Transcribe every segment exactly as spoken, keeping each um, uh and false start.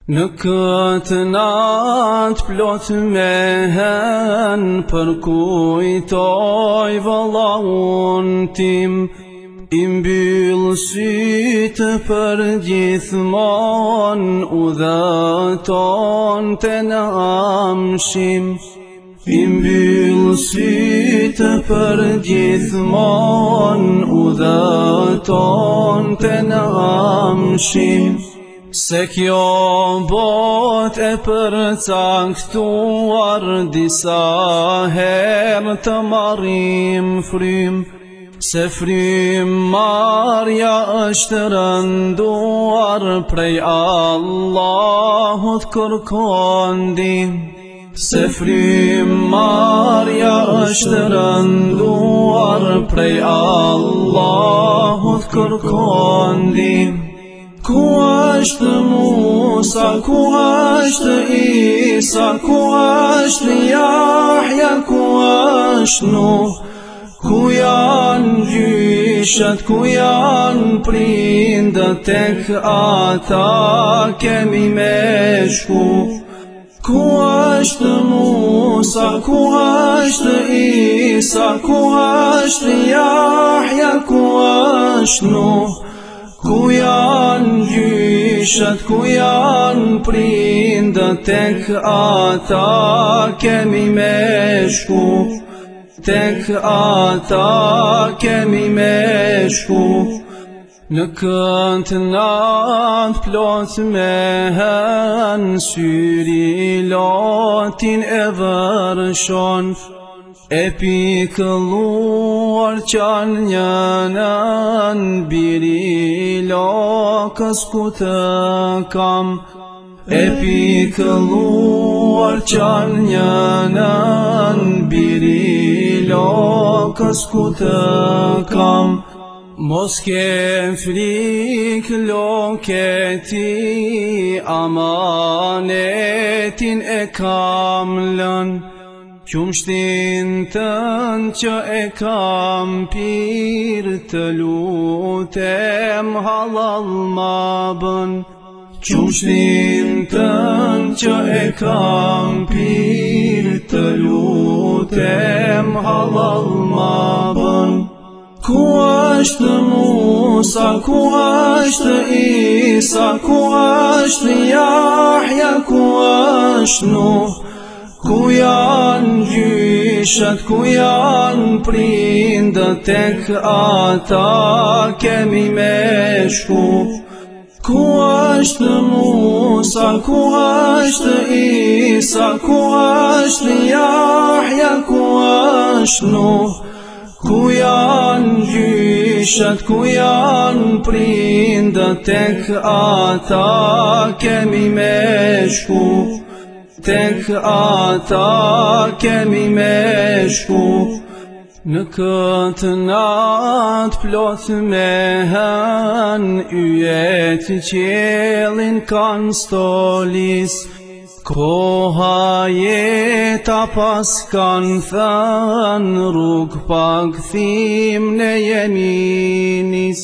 Në këtë natë plot me hen, përkujtoj vëllaun tim, I mbyll sytë për gjithmon, udhëton të në amshim. I mbyll sytë për gjithmon, udhëton të në amshim. Se kjo bot e përcaktuar, disa herë të marrim frym, se frym marja është rënduar, prej Allahut kërkon ndihmë. Se frym marja është rënduar, prej Allahut kërkon ndihmë. Ku është Musa, ku është Isa, ku është Jahja, ku është Nuh, ku janë gjyshat, ku janë prindët, tek ata kemi me shku. Ku është Musa, ku është Isa, ku është Jahja, ku është Nuh, ku janë gjyshat, ku janë prindët, tek ata kemi me shku. Tek ata kemi me shku. Në këtë natë plot me hen, syri lotin e vërshon, e pikëlluar qan njënën, biri lokës ku të kam. E pikëlluar qan njënën, biri lokës ku të kam. Mos ke frik loketi, amanetin e kam lën, qumshtin tën që e kam pir, të lutem halal ma bën. Qumshtin tën që e kam pir, të lutem halal ma bën. Ku është Musa, ku është Isa, ku është Jahja, ku është Nuh, ku janë gjyshat, ku janë prindët, tek ata kemi me shku. Ku është Musa, ku është Isa, ku është Jahja, ku është Nuh, ku janë gjyshat, ku janë prindët, tek ata kemi me shku. Tek ata kemi me shku. Në këtë natë plot me hen, yjet qelin kanë stolis, koha jeta pas kanë thënë, rrug pa kthim në jeminis.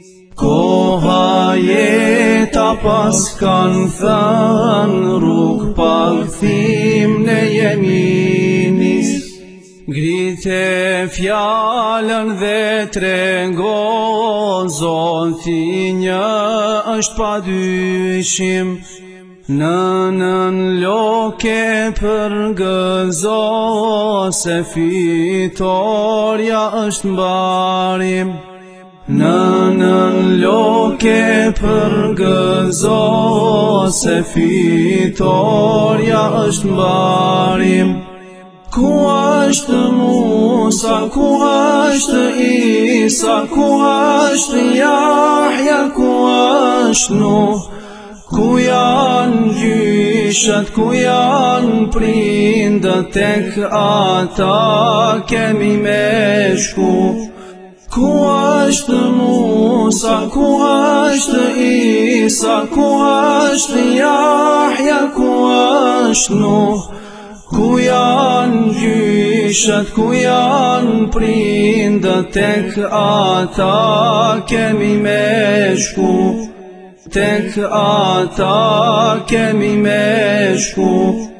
Koha jeta pas kanë thënë, rrug pa kthim në jeminis. Grite fjallën dhe trego, Zoti një është pa dyshim. Nënën loke përgëzo, se fitorja është mbarim. Nënën loke përgëzo, se fitorja është mbarim. Ku është Musa, ku është Isa, ku është Jahja, ku është Nuh, ku janë gjyshat, ku janë prindët, tek ata kemi me shku. Ku është Musa, ku është Isa, ku është Jahja, ku është Nuh, ku janë gjyshat, ku janë prindët, tek ata kemi me shku. tek ata kemi me shku